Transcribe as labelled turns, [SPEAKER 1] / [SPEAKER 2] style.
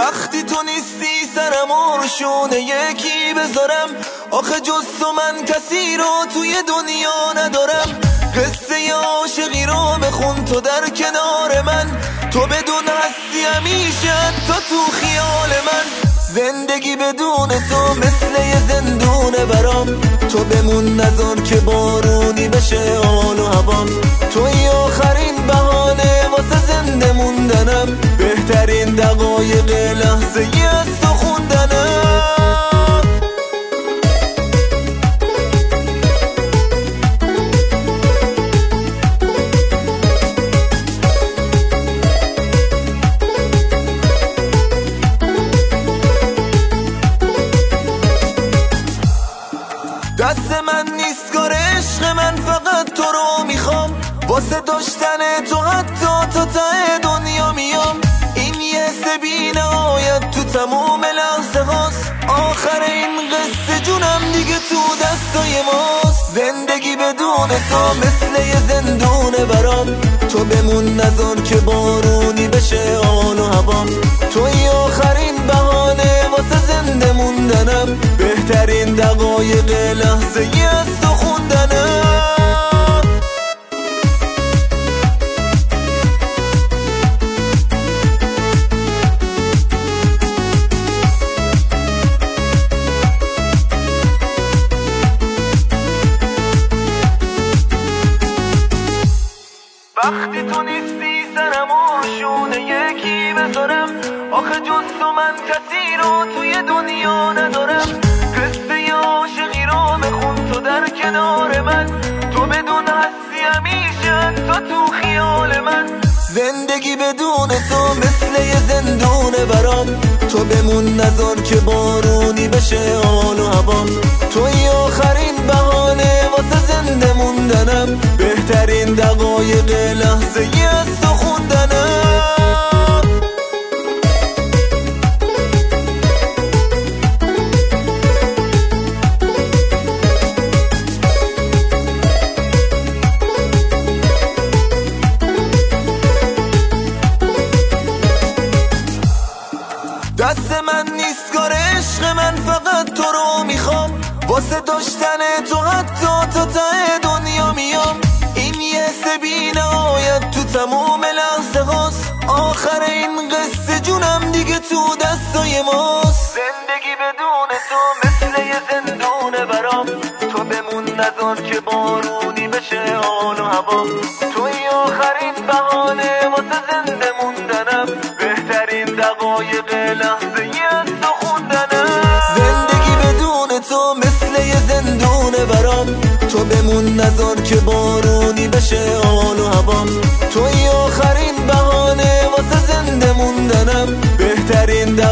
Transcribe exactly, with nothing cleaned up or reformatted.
[SPEAKER 1] وقتی تو نیستی سرم و روشونه یکی بذارم، آخه جز تو من کسی رو توی دنیا ندارم. قصه عاشقی رو بخون تو در کنار من، تو بدون هستی همیشه تا تو خیال من. زندگی بدون تو مثل یه زندونه برام، تو بمون نذار که بارونی بشه حال و هوام. توی آخرین بهانه واسه زنده موندنم، بهترین دقایق لحظه ای از تو خوندنم. دست من نیست کار عشق، من فقط تو رو میخوام. واسه داشتن تو حتی تا ته دنیا میام. این یه سبی نهایت تو تموم لحظه هاست، آخر این قصه جونم دیگه تو دستای ماست. زندگی بدون تو مثل یه زندونه برام، تو بمون نذار که بارونی بشه حال و هوام. توی آخرین بهانه واسه زنده موندنم، بهترین دقایق لحظه ای از تو خوندنم. وقتی تو نیستی سرم و روشونه یکی بذارم، آخه جز تو من کسی رو توی دنیا ندارم. قصه عاشقی رو بخون تو در کنار من، تو بدون هستی همیشه تا تو خیال من. زندگی بدون تو مثل یه زندونه برام، تو بمون نذار که بارونی بشه حال و هوام. توی آخرین بهانه واسه زنده موندنم، بهترین دقایق لحظه ای از تو خوندنم. دست من نیست کار عشق، من فقط تو رو میخوام. واسه داشتن تو حتی تا ته دنیا میام. این یه سبی نهایت تو تموم لحظه هاست، آخر این قصه جونم دیگه تو دستای ماست. زندگی بدون تو مثل یه زندونه برام، تو بمون نذار که بارونی بشه حال و هوام. توی آخرین بهانه واسه زنده موندنم، بهترین دقایق لحظه ای از تو خوندنم. زندگی بدون تو مثل یه زندونه برام، تو بمون نذار که بارونی بشه حال و هوام. توی آخرین بهانه واسه زنده موندنم، بهترین